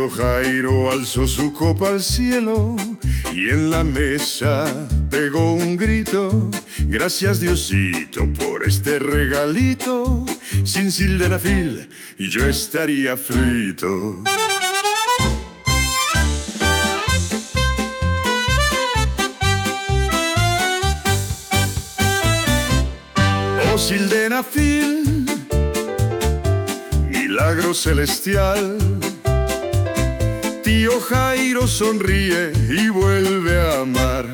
Tío Jairo alzó su copa al cielo y en la mesa pegó un grito. Gracias Diosito por este regalito. Sin sildenafil yo estaría frito. Oh sildenafil, milagro celestial. Tío Jairo sonríe y vuelve a amar.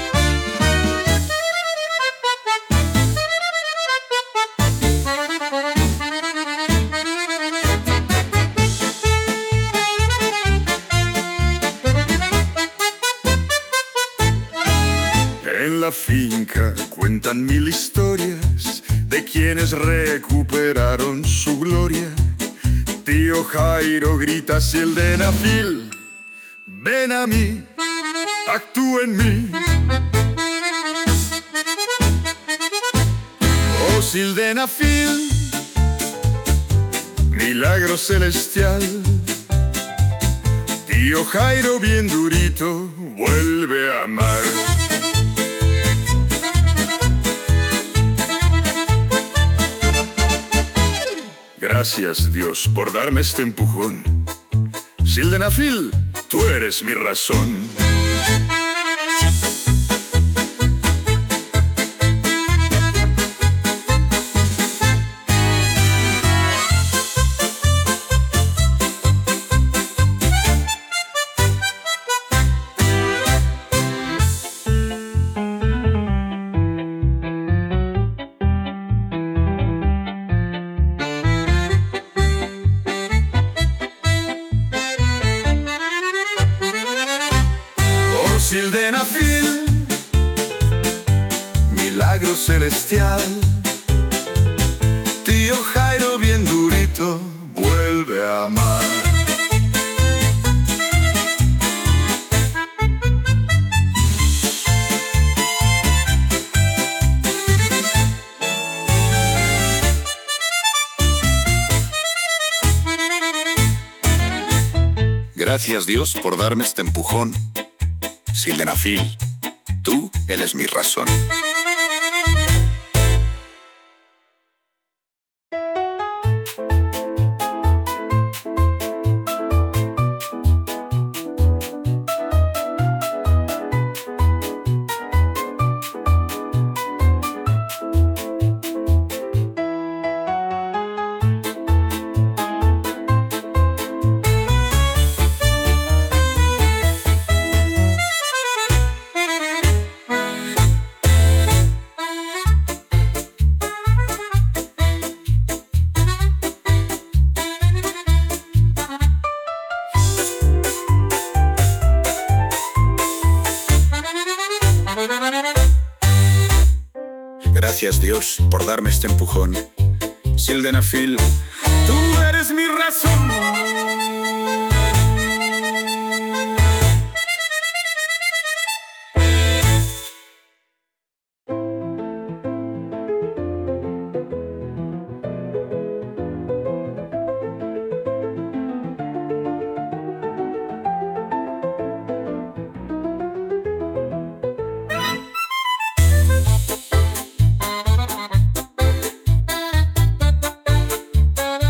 En la finca cuentan mil historias de quienes recuperaron su gloria. Tío Jairo grita: sildenafil, ven a mí, actúa en mí. Oh sildenafil, milagro celestial. Tío Jairo bien durito vuelve a amar. Gracias Dios por darme este empujón. Sildenafil, tú eres mi razón. Sildenafil, milagro celestial. Tío Jairo bien durito vuelve a amar. Gracias Dios por darme este empujón. Sildenafil, tú eres mi razón. Gracias Dios por darme este empujón. Sildenafil, tú eres mi razón.